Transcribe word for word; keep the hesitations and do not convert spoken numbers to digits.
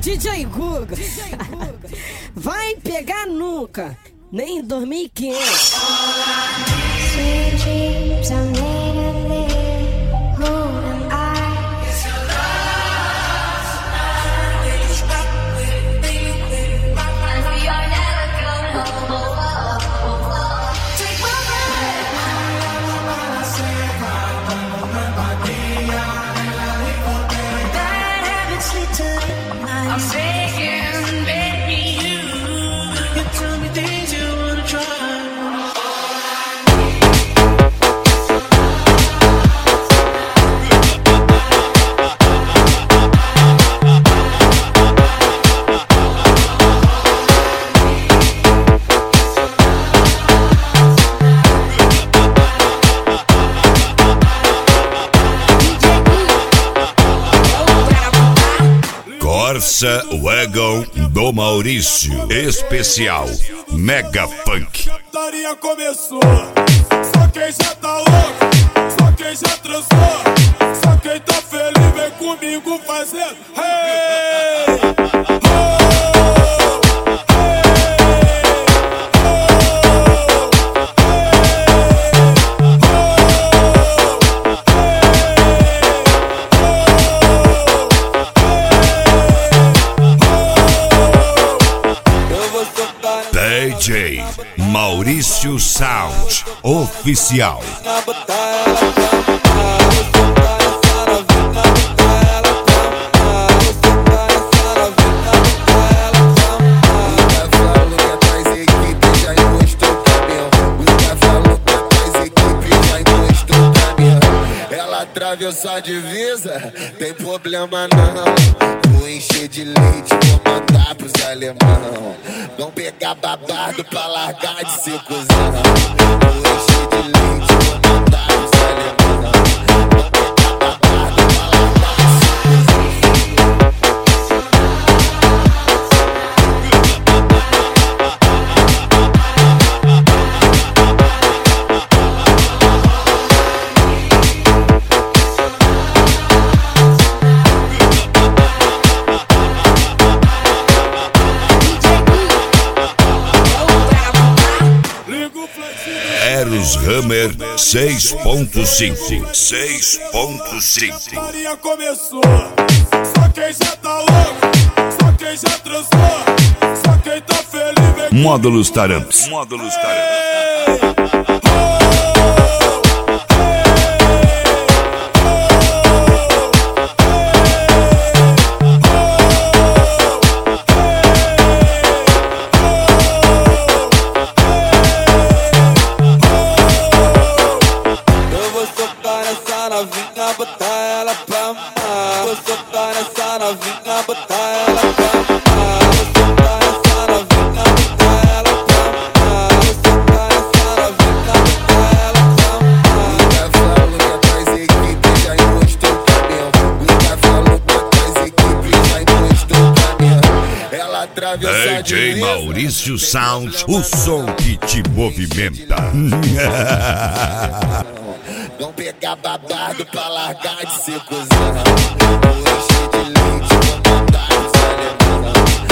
D J Guga, vai pegar nunca, nem em dois mil e quinhentos. Sweet dreams are made of this. Who am I? It's your love. Will you stop with me? And we are never gonna home. Take my breath. Bad habits lead to late nights. I'm begging, begging you. You tell me things you wanna try. Corsa Wagon do Maurício, especial Mega Funk. A começou, só quem já tá louco, só quem já transou, só quem tá feliz vem comigo fazendo. Hey! D J Maurício Sound Oficial. Atravessou a divisa, tem problema não. Vou encher de leite, vou mandar pros alemão. Vão pegar babado pra largar de ser cuzão. Vou encher de leite, vou mandar pros alemão. Vão pegar babado pra largar de ser Eros Hammer seis ponto cinco. seis ponto cinco. A começou, só quem já tá louco, só quem já transou, só quem tá feliz vem. Módulos Taramps. Módulos Taramps. novinha, botar ela pra mamar. Vou soltar essa novinha, botar ela pra mamar. Vou soltar essa novinha, botar ela pra mamar. Vou soltar essa novinha, botar ela pra mamar. O Luca falou que atrás equipe já encostou o caminhão. O Luca falou que atrás equipe já encostou o caminhão. Ela atravessa D J Maurício Sound, o som que te movimenta. Vão pegar babado pra largar de ser cuzão. Vou encher de leite, vou mandar os alemão.